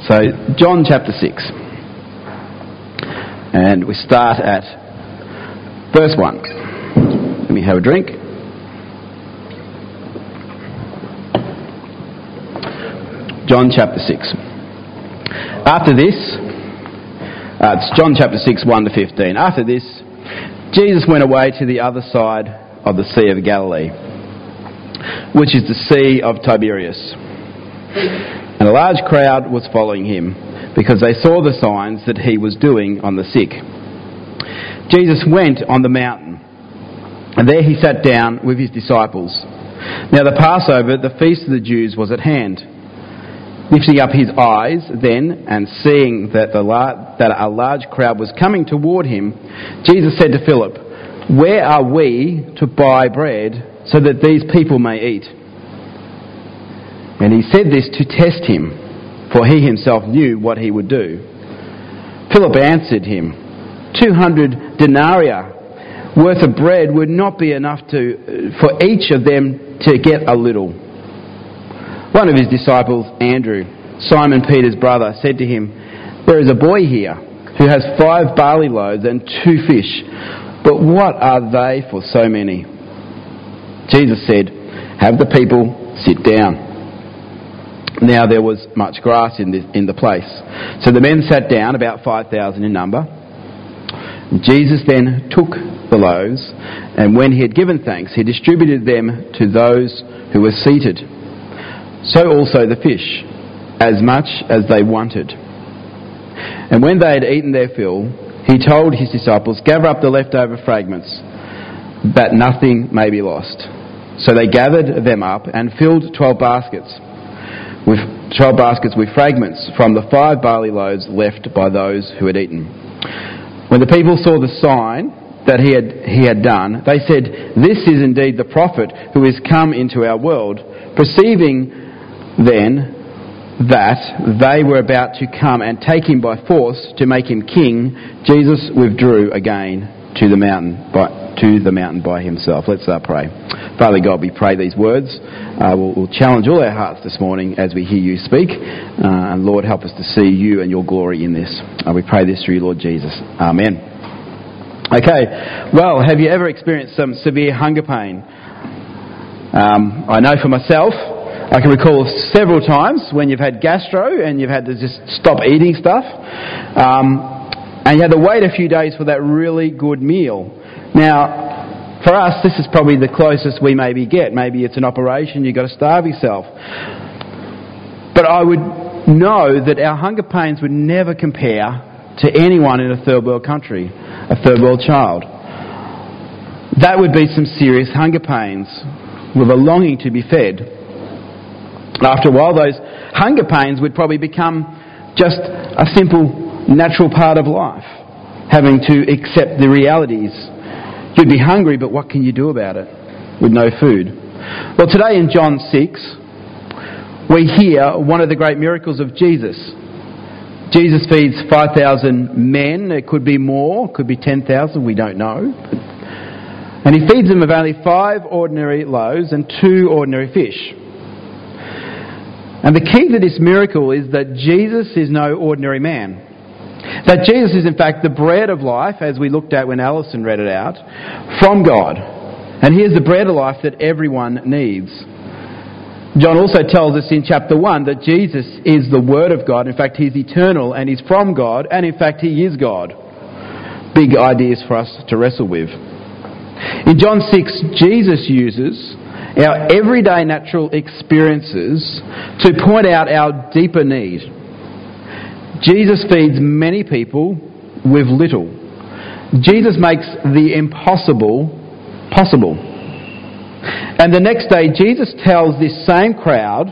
So, John chapter 6. And we start at verse 1. Let me have a drink. John chapter 6. After this, it's John chapter 6, 1 to 15. After this, Jesus went away to the other side of the Sea of Galilee, which is the Sea of Tiberias. And a large crowd was following him, because they saw the signs that he was doing on the sick. Jesus went on the mountain, and there he sat down with his disciples. Now the Passover, the feast of the Jews, was at hand. Lifting up his eyes then, and seeing that a large crowd was coming toward him, Jesus said to Philip, "Where are we to buy bread so that these people may eat?" And he said this to test him, for he himself knew what he would do. Philip answered him, 200 denarii worth of bread would not be enough for each of them to get a little. One of his disciples, Andrew, Simon Peter's brother, said to him, "There is a boy here who has 5 barley loaves and 2 fish, but what are they for so many?" Jesus said, "Have the people sit down." Now there was much grass in the place. So the men sat down, about 5,000 in number. Jesus then took the loaves, and when he had given thanks, he distributed them to those who were seated. So also the fish, as much as they wanted. And when they had eaten their fill, he told his disciples, "Gather up the leftover fragments, that nothing may be lost." So they gathered them up and filled 12 baskets with fragments from the 5 barley loaves left by those who had eaten. When the people saw the sign that he had done, they said, "This is indeed the prophet who is come into our world." Perceiving then that they were about to come and take him by force to make him king, Jesus withdrew again to the mountain by himself. Let's pray. Father God, we pray these words will challenge all our hearts this morning as we hear you speak. And Lord, help us to see you and your glory in this. We pray this through you, Lord Jesus. Amen. Okay, well, have you ever experienced some severe hunger pain? I know for myself, I can recall several times when you've had gastro and you've had to just stop eating stuff. And you had to wait a few days for that really good meal. Now, for us, this is probably the closest we maybe get. Maybe it's an operation, you've got to starve yourself. But I would know that our hunger pains would never compare to anyone in a third world country, a third world child. That would be some serious hunger pains with a longing to be fed. After a while, those hunger pains would probably become just a simple, natural part of life, having to accept the realities. You'd be hungry, but what can you do about it with no food? Well, today in John 6, we hear one of the great miracles of Jesus. Jesus feeds 5,000 men. It could be more, could be 10,000, we don't know. And he feeds them with only 5 ordinary loaves and 2 ordinary fish. And the key to this miracle is that Jesus is no ordinary man. That Jesus is in fact the bread of life, as we looked at when Alison read it out, from God. And he is the bread of life that everyone needs. John also tells us in chapter 1 that Jesus is the Word of God. In fact, he's eternal and he's from God, and in fact he is God. Big ideas for us to wrestle with. In John 6, Jesus uses our everyday natural experiences to point out our deeper need. Jesus feeds many people with little. Jesus makes the impossible possible. And the next day, Jesus tells this same crowd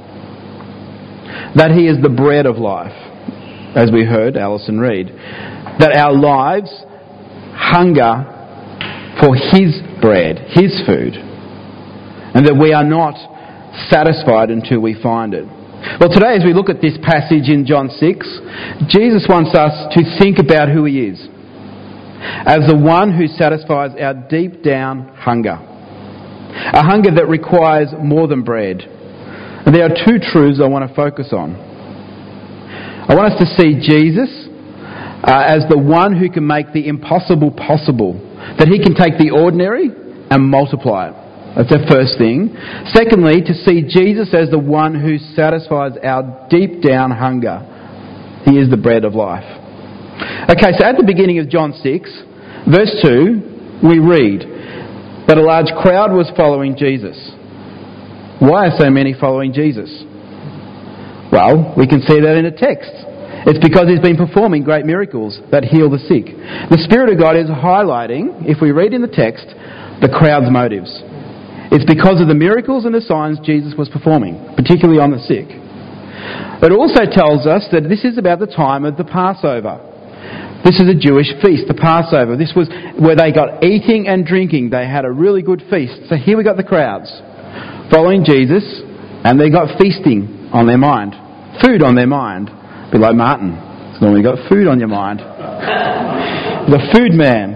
that he is the bread of life, as we heard Alison read. That our lives hunger for his bread, his food. And that we are not satisfied until we find it. Well, today as we look at this passage in John 6, Jesus wants us to think about who he is as the one who satisfies our deep down hunger. A hunger that requires more than bread. And there are 2 truths I want to focus on. I want us to see Jesus as the one who can make the impossible possible, that he can take the ordinary and multiply it. That's the first thing. Secondly, to see Jesus as the one who satisfies our deep down hunger. He is the bread of life. Okay, so at the beginning of John 6, verse 2, we read that a large crowd was following Jesus. Why are so many following Jesus? Well, we can see that in the text. It's because he's been performing great miracles that heal the sick. The Spirit of God is highlighting, if we read in the text, the crowd's motives. It's because of the miracles and the signs Jesus was performing, particularly on the sick. It also tells us that this is about the time of the Passover. This is a Jewish feast, the Passover. This was where they got eating and drinking. They had a really good feast. So here we got the crowds following Jesus, and they got feasting on their mind, food on their mind. A bit like Martin. It's normally got food on your mind. The food man.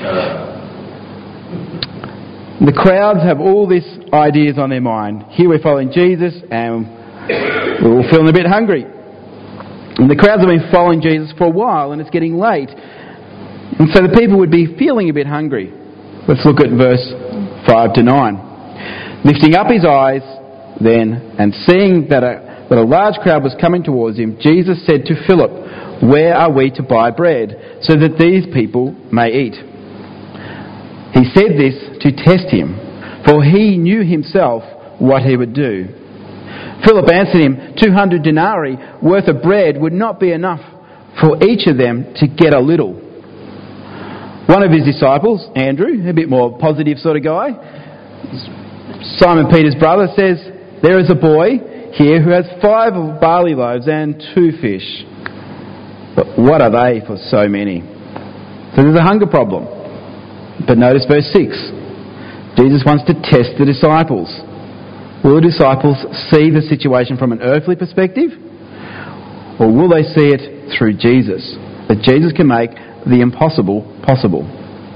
The crowds have all these ideas on their mind. Here we're following Jesus, and we're all feeling a bit hungry. And the crowds have been following Jesus for a while, and it's getting late. And so the people would be feeling a bit hungry. Let's look at verse 5 to 9. Lifting up his eyes then, and seeing that a large crowd was coming towards him, Jesus said to Philip, "Where are we to buy bread, so that these people may eat?" He said this to test him, for he knew himself what he would do. Philip answered him, 200 denarii worth of bread would not be enough for each of them to get a little. One of his disciples, Andrew, a bit more positive sort of guy, Simon Peter's brother, says, "There is a boy here who has 5 barley loaves and 2 fish. But what are they for so many?" So there's a hunger problem. But notice verse 6. Jesus wants to test the disciples. Will the disciples see the situation from an earthly perspective? Or will they see it through Jesus? That Jesus can make the impossible possible.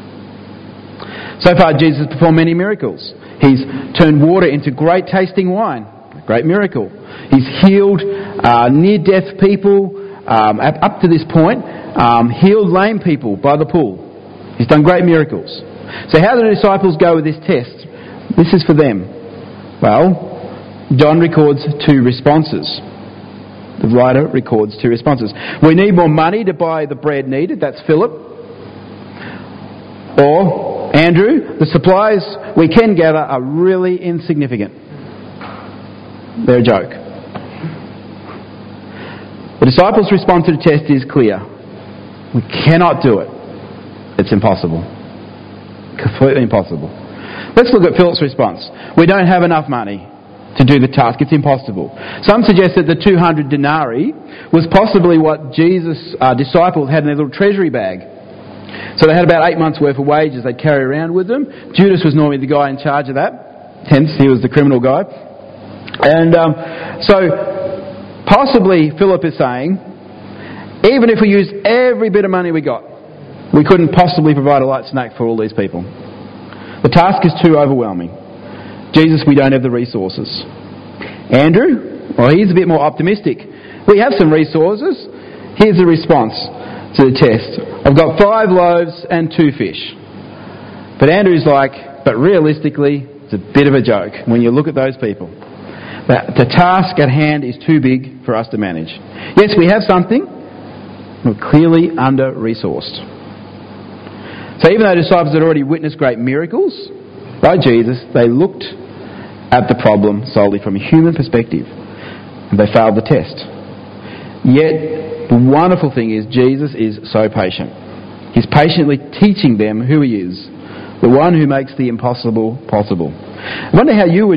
So far, Jesus has performed many miracles. He's turned water into great tasting wine. Great miracle. He's healed near-death people up to this point. Healed lame people by the pool. He's done great miracles. So how do the disciples go with this test? This is for them. Well, John records 2 responses. The writer records 2 responses. We need more money to buy the bread needed. That's Philip. Or Andrew, the supplies we can gather are really insignificant. They're a joke. The disciples' response to the test is clear. We cannot do it. It's impossible. Completely impossible. Let's look at Philip's response. We don't have enough money to do the task. It's impossible. Some suggest that the 200 denarii was possibly what Jesus' disciples had in their little treasury bag. So they had about 8 months' worth of wages they'd carry around with them. Judas was normally the guy in charge of that. Hence, he was the criminal guy. And so possibly Philip is saying, even if we used every bit of money we got, we couldn't possibly provide a light snack for all these people. The task is too overwhelming. Jesus, we don't have the resources. Andrew, well, he's a bit more optimistic. We have some resources. Here's the response to the test. I've got 5 loaves and 2 fish. But Andrew's like, but realistically, it's a bit of a joke when you look at those people. The task at hand is too big for us to manage. Yes, we have something, we're clearly under-resourced. So even though the disciples had already witnessed great miracles by Jesus, they looked at the problem solely from a human perspective. And they failed the test. Yet, the wonderful thing is Jesus is so patient. He's patiently teaching them who he is, the one who makes the impossible possible. I wonder how you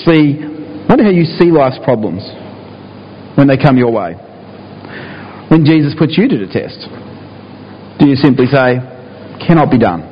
see life's problems when they come your way. When Jesus puts you to the test, do you simply say, cannot be done.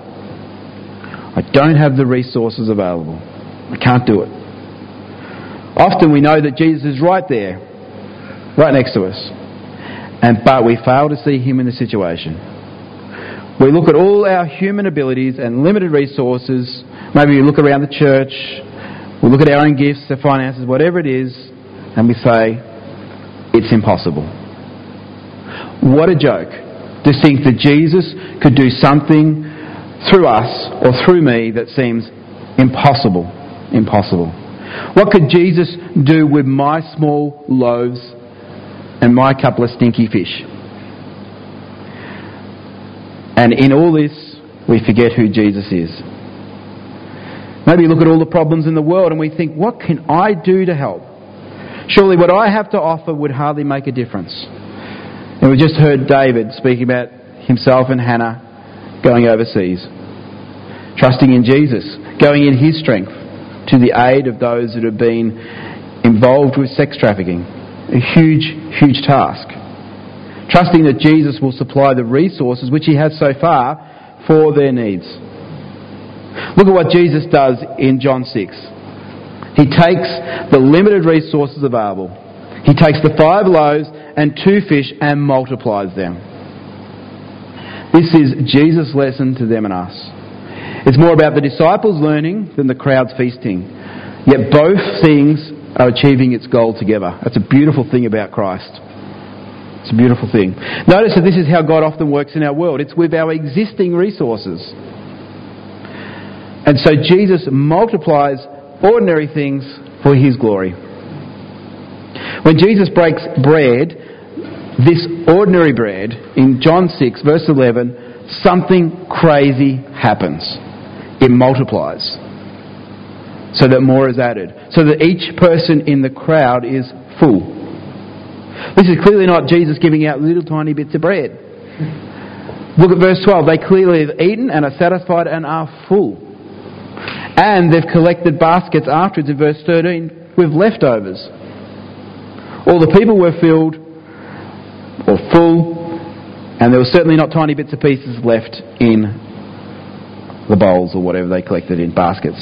I don't have the resources available. I can't do it. Often we know that Jesus is right there, right next to us, but we fail to see him in the situation. We look at all our human abilities and limited resources. Maybe we look around the church, we look at our own gifts, our finances, whatever it is, and we say, it's impossible. What a joke to think that Jesus could do something through us or through me that seems impossible. Impossible. What could Jesus do with my small loaves and my couple of stinky fish? And in all this, we forget who Jesus is. Maybe look at all the problems in the world and we think, what can I do to help? Surely what I have to offer would hardly make a difference. And we just heard David speaking about himself and Hannah going overseas, trusting in Jesus, going in his strength to the aid of those that have been involved with sex trafficking. A huge, huge task. Trusting that Jesus will supply the resources which he has so far for their needs. Look at what Jesus does in John 6. He takes the limited resources available. He takes the 5 loaves and 2 fish and multiplies them. This is Jesus' lesson to them and us. It's more about the disciples learning than the crowds feasting. Yet both things are achieving its goal together. That's a beautiful thing about Christ. It's a beautiful thing. Notice that this is how God often works in our world. It's with our existing resources. And so Jesus multiplies ordinary things for his glory. When Jesus breaks bread, this ordinary bread, in John 6 verse 11, something crazy happens. It multiplies so that more is added, so that each person in the crowd is full. This is clearly not Jesus giving out little tiny bits of bread. Look at verse 12. They clearly have eaten and are satisfied and are full. And they've collected baskets afterwards in verse 13 with leftovers. All the people were filled or full, and there were certainly not tiny bits of pieces left in the bowls or whatever they collected in baskets.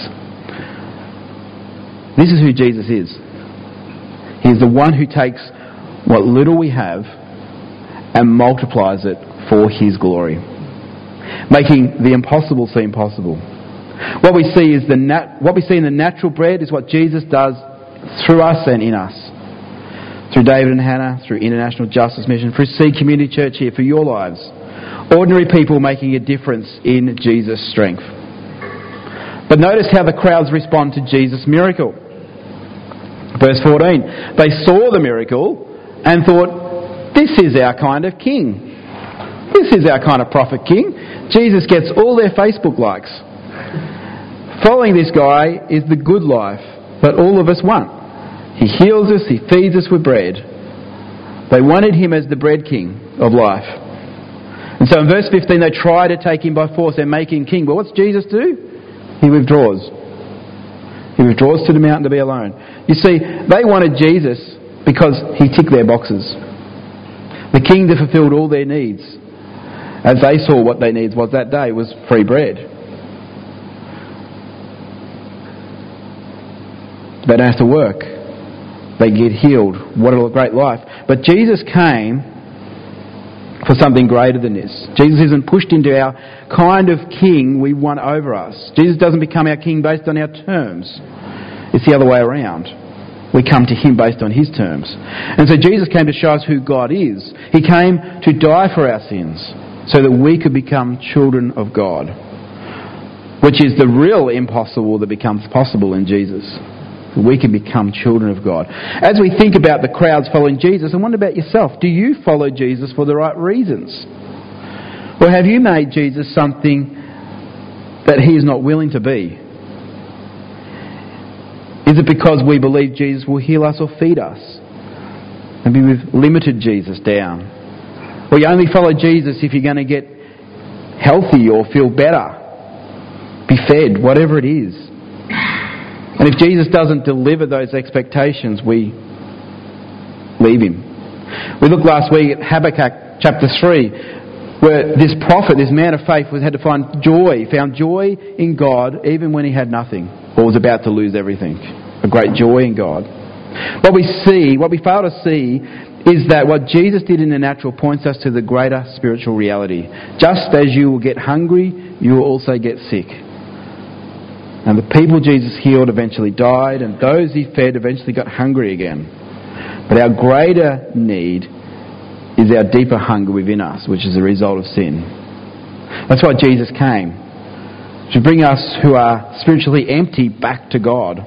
This is who Jesus is. He is the one who takes what little we have and multiplies it for his glory, making the impossible seem possible. What we see in the natural bread is what Jesus does through us and in us. Through David and Hannah, through International Justice Mission, through Seed Community Church here, for your lives. Ordinary people making a difference in Jesus' strength. But notice how the crowds respond to Jesus' miracle. Verse 14. They saw the miracle and thought, this is our kind of king. This is our kind of prophet king. Jesus gets all their Facebook likes. Following this guy is the good life that all of us want. He heals us, he feeds us with bread. They wanted him as the bread king of life. And so in verse 15 they try to take him by force and make him king. But what's Jesus do? He withdraws. He withdraws to the mountain to be alone. You see, they wanted Jesus because he ticked their boxes. The king that fulfilled all their needs, as they saw what their needs was that day, was free bread. They don't have to work. They get healed. What a great life. But Jesus came for something greater than this. Jesus isn't pushed into our kind of king we want over us. Jesus doesn't become our king based on our terms. It's the other way around. We come to him based on his terms. And so Jesus came to show us who God is. He came to die for our sins so that we could become children of God, which is the real impossible that becomes possible in Jesus. We can become children of God. As we think about the crowds following Jesus, I wonder about yourself. Do you follow Jesus for the right reasons? Or have you made Jesus something that he is not willing to be? Is it because we believe Jesus will heal us or feed us? Maybe we've limited Jesus down. Or you only follow Jesus if you're going to get healthy or feel better, be fed, whatever it is. And if Jesus doesn't deliver those expectations, we leave him. We looked last week at Habakkuk chapter 3, where this prophet, this man of faith, had to find joy, found joy in God even when he had nothing or was about to lose everything. A great joy in God. What we fail to see is that what Jesus did in the natural points us to the greater spiritual reality. Just as you will get hungry, you will also get sick. And the people Jesus healed eventually died, and those he fed eventually got hungry again. But our greater need is our deeper hunger within us, which is a result of sin. That's why Jesus came, to bring us who are spiritually empty back to God.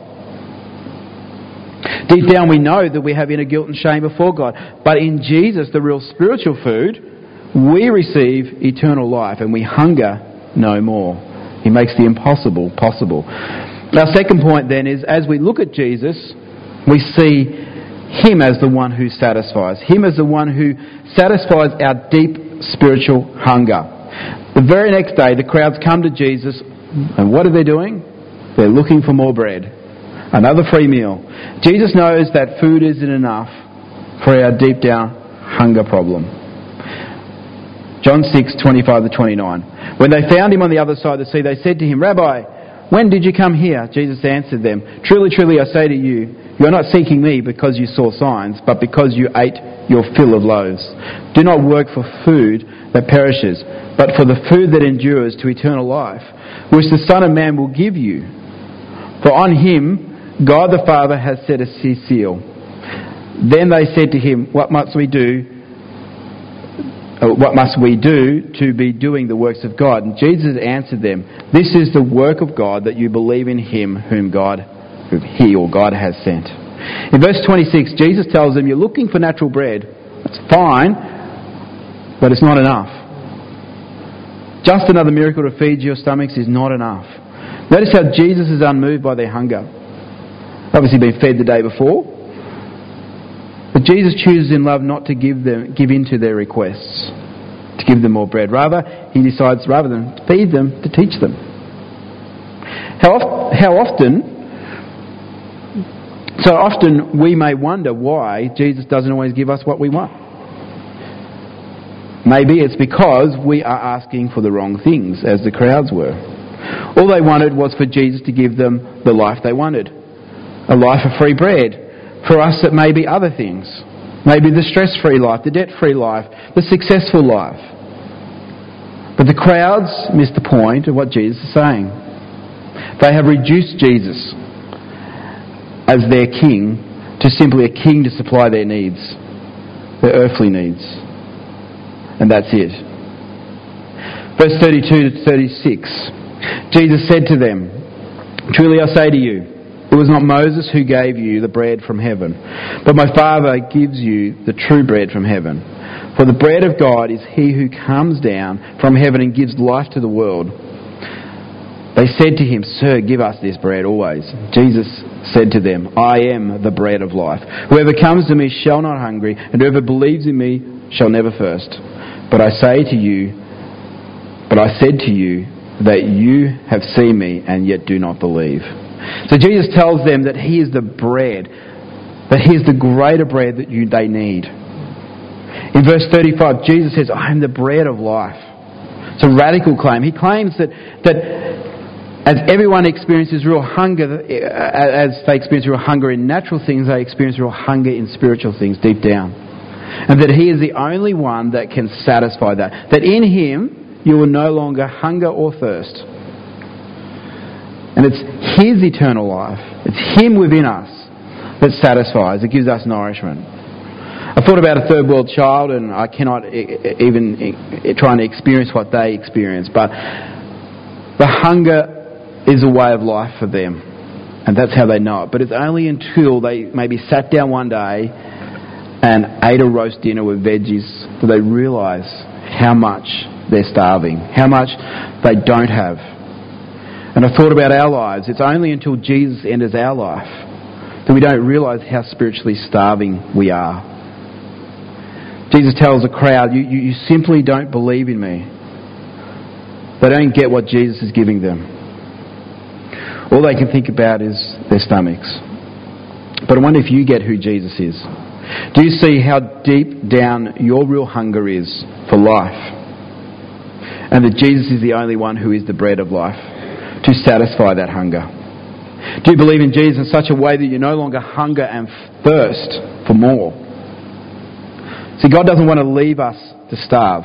Deep down we know that we have inner guilt and shame before God, but in Jesus, the real spiritual food, we receive eternal life and we hunger no more. He makes the impossible possible. Our second point then is, as we look at Jesus, we see Him as the one who satisfies. Him as the one who satisfies our deep spiritual hunger. The very next day, the crowds come to Jesus, and what are they doing? They're looking for more bread. Another free meal. Jesus knows that food isn't enough for our deep down hunger problem. John 6:25-29. When they found him on the other side of the sea, they said to him, "Rabbi, when did you come here?" Jesus answered them, "Truly, truly, I say to you, you are not seeking me because you saw signs, but because you ate your fill of loaves. Do not work for food that perishes, but for the food that endures to eternal life, which the Son of Man will give you. For on him God the Father has set his seal." Then they said to him, What must we do to be doing the works of God? And Jesus answered them, "This is the work of God, that you believe in him whom he or God has sent." In verse 26, Jesus tells them, you're looking for natural bread. That's fine, but it's not enough. Just another miracle to feed your stomachs is not enough. Notice how Jesus is unmoved by their hunger. Obviously been fed the day before. But Jesus chooses in love not to give in to their requests, to give them more bread. Rather, he decides, rather than feed them, to teach them. So often we may wonder why Jesus doesn't always give us what we want. Maybe it's because we are asking for the wrong things, as the crowds were. All they wanted was for Jesus to give them the life they wanted. A life of free bread. For us, it may be other things. Maybe the stress-free life, the debt-free life, the successful life. But the crowds miss the point of what Jesus is saying. They have reduced Jesus as their king to simply a king to supply their needs, their earthly needs. And that's it. Verse 32-36. Jesus said to them, "Truly I say to you, it was not Moses who gave you the bread from heaven, but my Father gives you the true bread from heaven. For the bread of God is he who comes down from heaven and gives life to the world." They said to him, "Sir, give us this bread always." Jesus said to them, "I am the bread of life. Whoever comes to me shall not hunger, and whoever believes in me shall never thirst. But I said to you that you have seen me and yet do not believe." So Jesus tells them that he is the bread, that he is the greater bread that they need. In verse 35, Jesus says, "I am the bread of life." It's a radical claim. He claims that as everyone experiences real hunger, as they experience real hunger in natural things, they experience real hunger in spiritual things deep down. And that he is the only one that can satisfy that. That in him, you will no longer hunger or thirst. And it's his eternal life, it's him within us that satisfies, it gives us nourishment. I thought about a third world child, and I cannot even try and experience what they experience, but the hunger is a way of life for them, and that's how they know it. But it's only until they maybe sat down one day and ate a roast dinner with veggies that they realise how much they're starving, how much they don't have. And I thought about our lives. It's only until Jesus enters our life that we don't realise how spiritually starving we are. Jesus tells the crowd, you simply don't believe in me. They don't get what Jesus is giving them. All they can think about is their stomachs. But I wonder if you get who Jesus is. Do you see how deep down your real hunger is for life? And that Jesus is the only one who is the bread of life to satisfy that hunger. Do you believe in Jesus in such a way that you no longer hunger and thirst for more? See, God doesn't want to leave us to starve.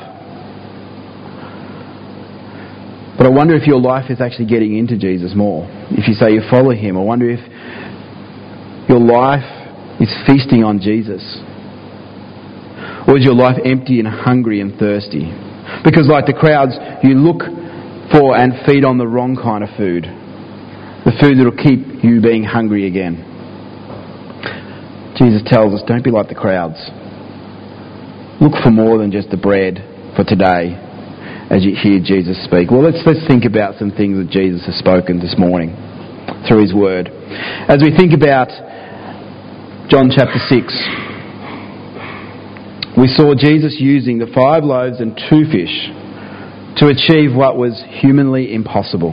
But I wonder if your life is actually getting into Jesus more. If you say you follow him, I wonder if your life is feasting on Jesus. Or is your life empty and hungry and thirsty? Because like the crowds, you look for and feed on the wrong kind of food. The food that will keep you being hungry again. Jesus tells us, don't be like the crowds. Look for more than just the bread for today as you hear Jesus speak. Well, let's think about some things that Jesus has spoken this morning through his word. As we think about John chapter 6, we saw Jesus using the 5 loaves and 2 fish to achieve what was humanly impossible.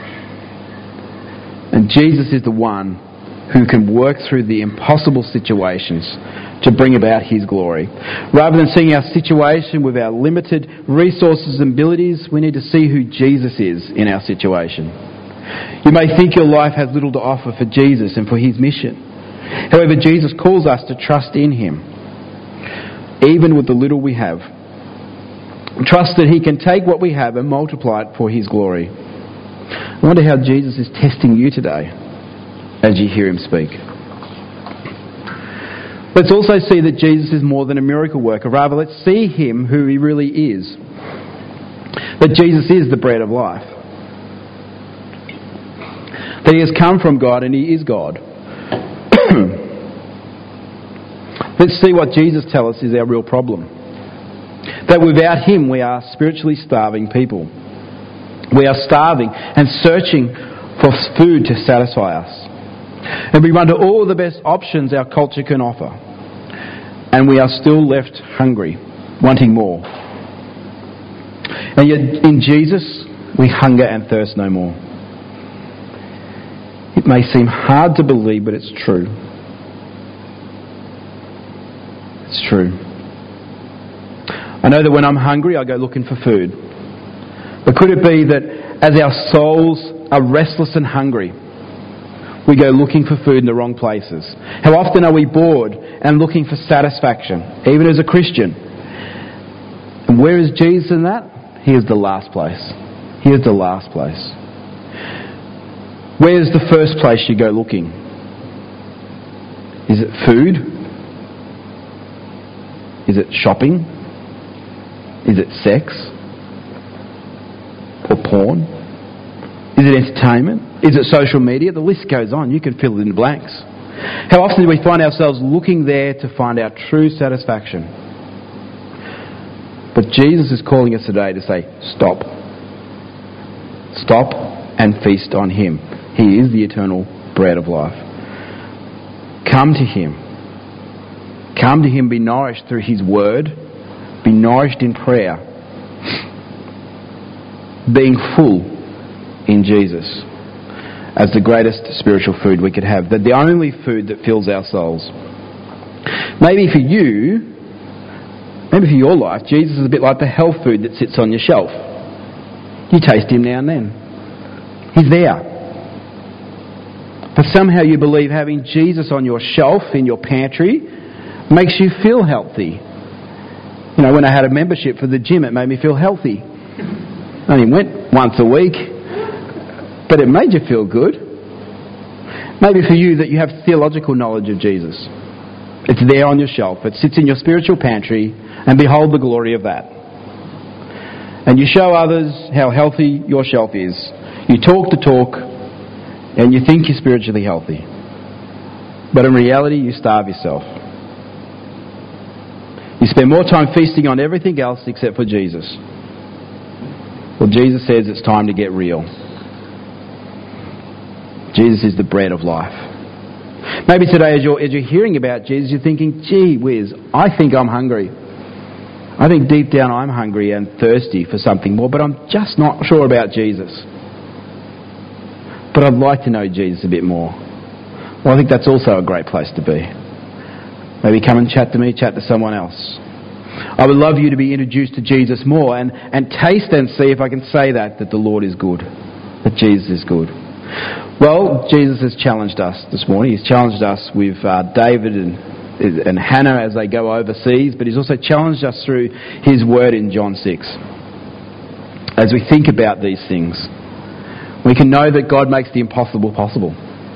And Jesus is the one who can work through the impossible situations to bring about his glory. Rather than seeing our situation with our limited resources and abilities, we need to see who Jesus is in our situation. You may think your life has little to offer for Jesus and for his mission. However, Jesus calls us to trust in him, even with the little we have. Trust that he can take what we have and multiply it for his glory. I wonder how Jesus is testing you today as you hear him speak. Let's also see that Jesus is more than a miracle worker. Rather, let's see him who he really is. That Jesus is the bread of life. That he has come from God and he is God. Let's see what Jesus tells us is our real problem. That without him we are spiritually starving people. We are starving and searching for food to satisfy us. And we run to all the best options our culture can offer. And we are still left hungry, wanting more. And yet in Jesus we hunger and thirst no more. It may seem hard to believe, but it's true. It's true. I know that when I'm hungry, I go looking for food. But could it be that as our souls are restless and hungry, we go looking for food in the wrong places? How often are we bored and looking for satisfaction, even as a Christian? And where is Jesus in that? He is the last place. He is the last place. Where is the first place you go looking? Is it food? Is it shopping? Is it sex? Or porn? Is it entertainment? Is it social media? The list goes on. You can fill it in the blanks. How often do we find ourselves looking there to find our true satisfaction? But Jesus is calling us today to say, stop. Stop and feast on him. He is the eternal bread of life. Come to him. Come to him, be nourished through his word, be nourished in prayer, being full in Jesus as the greatest spiritual food we could have, that the only food that fills our souls. Maybe for you, maybe for your life, Jesus is a bit like the health food that sits on your shelf. You taste him now and then. He's there. But somehow you believe having Jesus on your shelf, in your pantry, makes you feel healthy. You know, when I had a membership for the gym, it made me feel healthy. I only went once a week, but it made you feel good. Maybe for you that you have theological knowledge of Jesus. It's there on your shelf. It sits in your spiritual pantry, and behold the glory of that. And you show others how healthy your shelf is. You talk the talk, and you think you're spiritually healthy. But in reality, you starve yourself. You spend more time feasting on everything else except for Jesus. Well, Jesus says it's time to get real. Jesus is the bread of life. Maybe today as you're hearing about Jesus, you're thinking, gee whiz, I think I'm hungry. I think deep down I'm hungry and thirsty for something more, but I'm just not sure about Jesus. But I'd like to know Jesus a bit more. Well, I think that's also a great place to be. Maybe come and chat to me, chat to someone else. I would love you to be introduced to Jesus more and taste and see, if I can say that the Lord is good, that Jesus is good. Well, Jesus has challenged us this morning. He's challenged us with David and Hannah as they go overseas, but he's also challenged us through his word in John 6. As we think about these things, we can know that God makes the impossible possible.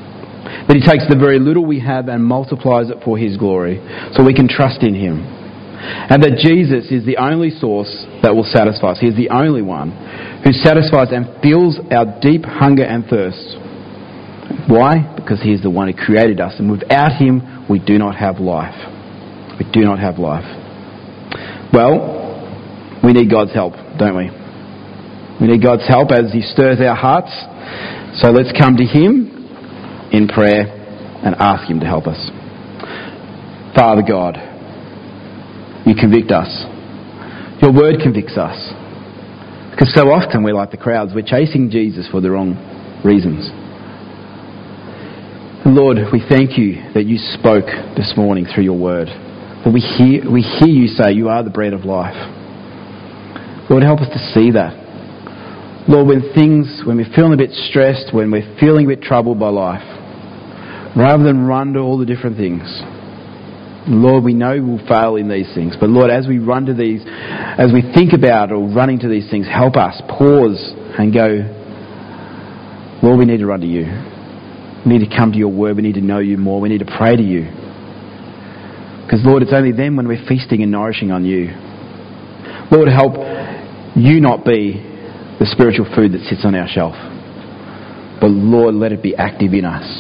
That he takes the very little we have and multiplies it for his glory, so we can trust in him. and that Jesus is the only source that will satisfy us. He is the only one who satisfies and fills our deep hunger and thirst. Why? Because he is the one who created us, and without him we do not have life. We do not have life. Well, we need God's help, don't we? We need God's help as he stirs our hearts. So let's come to him in prayer and ask him to help us. Father God, you convict us. Your word convicts us. Because so often we're like the crowds. We're chasing Jesus for the wrong reasons. And Lord, we thank you that you spoke this morning through your word. That we hear you say you are the bread of life. Lord, help us to see that. Lord, when we're feeling a bit stressed, when we're feeling a bit troubled by life, rather than run to all the different things, Lord, we know we'll fail in these things. But Lord, as we run to these, as we think about or running to these things, help us pause and go, Lord, we need to run to you. We need to come to your word. We need to know you more. We need to pray to you. Because Lord, it's only then when we're feasting and nourishing on you. Lord, help you not be the spiritual food that sits on our shelf. But Lord, let it be active in us.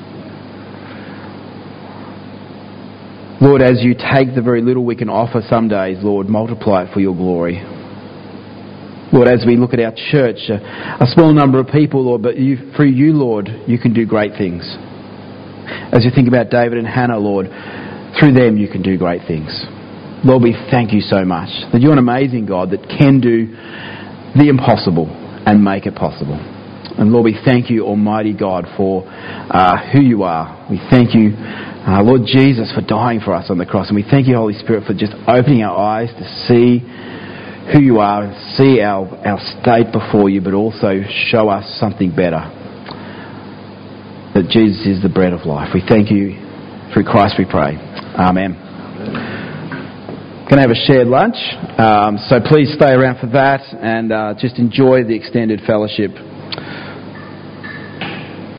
Lord, as you take the very little we can offer some days, Lord, multiply it for your glory. Lord, as we look at our church, a small number of people, Lord, but through you, Lord, you can do great things. As you think about David and Hannah, Lord, through them you can do great things. Lord, we thank you so much that you're an amazing God that can do the impossible and make it possible. And Lord, we thank you, Almighty God, for who you are. We thank you, Lord Jesus, for dying for us on the cross. And we thank you, Holy Spirit, for just opening our eyes to see who you are, see our state before you, but also show us something better. That Jesus is the bread of life. We thank you. Through Christ we pray. Amen. Going to have a shared lunch, so please stay around for that and just enjoy the extended fellowship